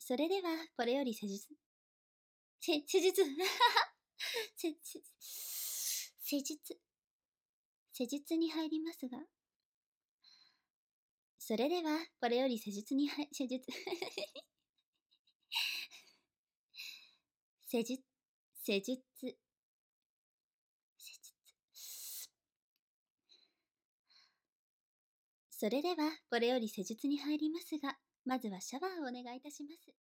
それでは、これより施術、せ、せ、施術、施術に入りますが、それでは、これより施術、施術、施術、施術。それでは、これより施術に入りますが、まずはシャワーをお願いいたします。